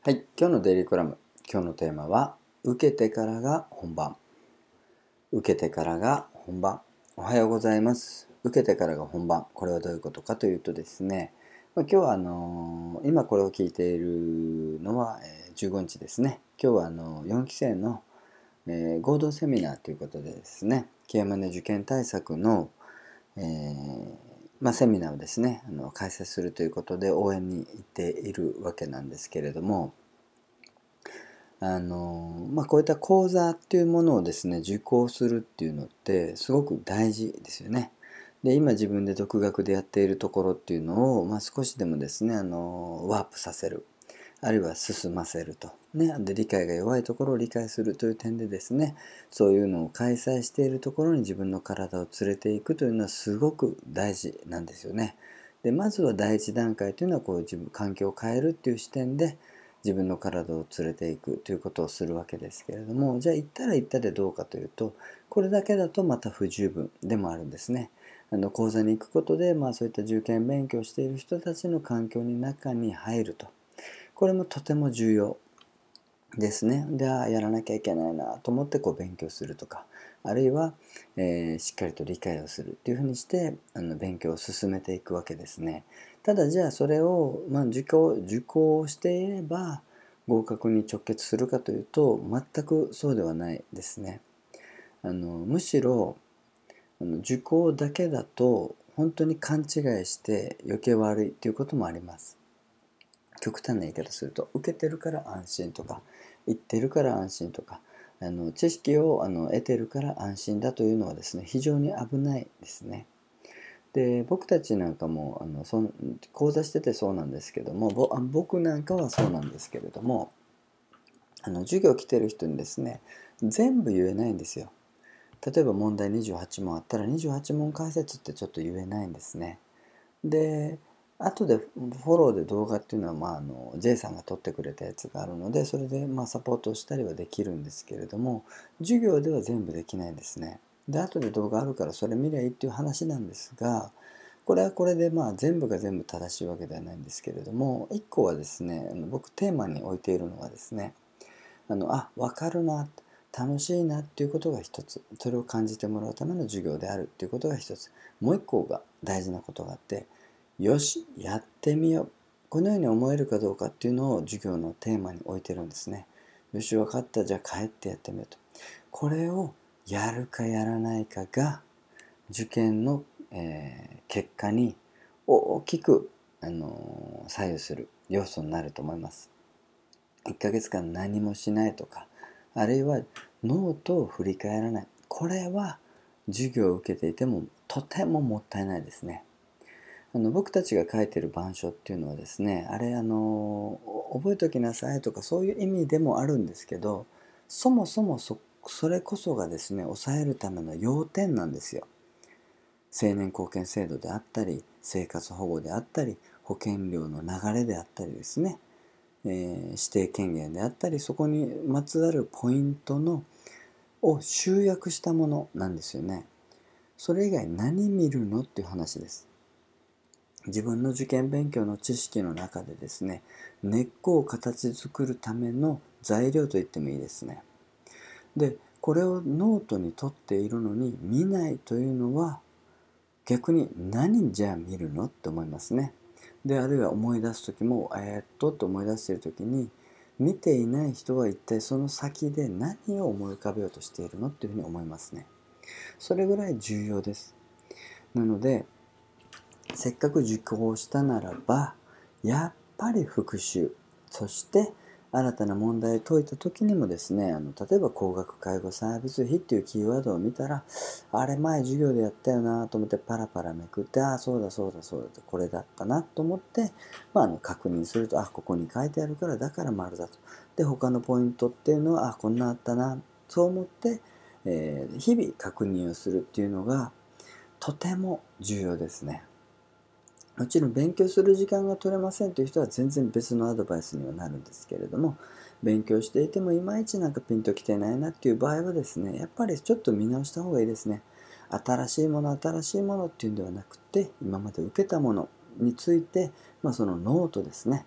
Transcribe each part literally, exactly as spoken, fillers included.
はい、今日のデイリーコラム。今日のテーマは、受けてからが本番。受けてからが本番。おはようございます。受けてからが本番。これはどういうことかというとですね、まあ、今日はあのー今これを聞いているのは、えーじゅうごにちですね。今日はあのよんきせいの、えー合同セミナーということでですね、ケーエムエヌ受験対策の、えーまあ、セミナーをですね、あの開催するということで応援に行っているわけなんですけれども、あのまあ、こういった講座っていうものをですね受講するっていうのってすごく大事ですよね。で今自分で独学でやっているところっていうのを、まあ、少しでもですねあのワープさせる、あるいは進ませると、ね、で理解が弱いところを理解するという点でですね、そういうのを開催しているところに自分の体を連れていくというのはすごく大事なんですよね。でまずは第一段階というのはこう自分環境を変えるっていう視点で自分の体を連れていくということをするわけですけれども、じゃあ行ったら行ったでどうかというと、これだけだとまた不十分でもあるんですね。あの講座に行くことで、まあ、そういった受験勉強している人たちの環境の中に入ると、これもとても重要ですね。で、ああ、やらなきゃいけないなと思ってこう勉強するとか、あるいは、えーしっかりと理解をするっていうふうにしてあの勉強を進めていくわけですね。ただじゃあそれを、まあ、受講受講していれば合格に直結するかというと全くそうではないですね。あのむしろあの受講だけだと本当に勘違いして余計悪いっていうこともあります。極端な言い方すると、受けてるから安心とか、言ってるから安心とか、あの知識をあの得てるから安心だというのはですね、非常に危ないですね。で、僕たちなんかもあのそん講座しててそうなんですけども、ぼあ僕なんかはそうなんですけれども、あの授業来てる人にですね、全部言えないんですよ。例えば問題にじゅうはち問あったらにじゅうはち問解説ってちょっと言えないんですね。で、後でフォローで動画っていうのは、まあ、あの J さんが撮ってくれたやつがあるので、それでまあサポートをしたりはできるんですけれども、授業では全部できないんですね。で、後で動画あるからそれ見りゃいいっていう話なんですが、これはこれでまあ全部が全部正しいわけではないんですけれども、一個はですね、あの僕テーマに置いているのはですね、あの、あ、わかるな、楽しいなっていうことが一つ、それを感じてもらうための授業であるっていうことが一つ、もう一個が大事なことがあって、よし、やってみよう。このように思えるかどうかっていうのを授業のテーマに置いてるんですね。よし、分かった。じゃあ帰ってやってみようと。これをやるかやらないかが受験の、えー結果に大きく、あのー左右する要素になると思います。いっかげつかん何もしないとか、あるいはノートを振り返らない。これは授業を受けていてもとてももったいないですね。あの僕たちが書いてる板書っていうのはですね、あれあの覚えておきなさいとかそういう意味でもあるんですけど、そもそもそそれこそがですね抑えるための要点なんですよ。成年後見制度であったり、生活保護であったり、保険料の流れであったりですね、えー指定権限であったり、そこにまつわるポイントのを集約したものなんですよね。それ以外何見るのっていう話です。自分の受験勉強の知識の中でですね、根っこを形作るための材料と言ってもいいですね。で、これをノートに取っているのに見ないというのは、逆に何じゃあ見るのって思いますね。で、あるいは思い出す時も、えー、っとって思い出している時に、見ていない人は一体その先で何を思い浮かべようとしているのっていうふうに思いますね。それぐらい重要です。なので、せっかく受講したならば、やっぱり復習、そして新たな問題を解いた時にもですね、あの例えば高額介護サービス費っていうキーワードを見たら、あれ前授業でやったよなと思ってパラパラめくって、ああそうだそうだそうだと、これだったなと思って、まあ、あの確認すると、あここに書いてあるからだから丸だと。で他のポイントっていうのは、あこんなあったな、そう思って、えー日々確認をするっていうのがとても重要ですね。もちろん勉強する時間が取れませんという人は全然別のアドバイスにはなるんですけれども、勉強していてもいまいちなんかピンときてないなっていう場合はですね、やっぱりちょっと見直した方がいいですね。新しいもの新しいものっていうんではなくて、今まで受けたものについて、まあ、そのノートですね、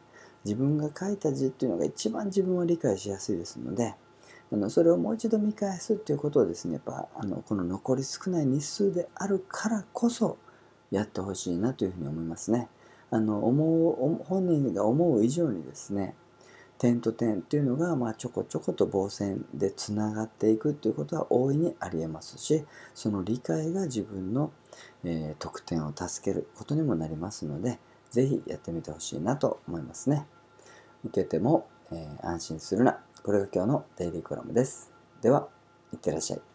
自分が書いた字っていうのが一番自分は理解しやすいですので、あのそれをもう一度見返すっていうことをですね、やっぱあのこの残り少ない日数であるからこそやってほしいなというふうに思いますね。あの思う本人が思う以上にですね、点と点っていうのが、まあ、ちょこちょこと棒線でつながっていくっていうことは大いにありえますし、その理解が自分の、えー、得点を助けることにもなりますので、ぜひやってみてほしいなと思いますね。受けても、えー安心するな。これが今日のデイリーコラムです。では、いってらっしゃい。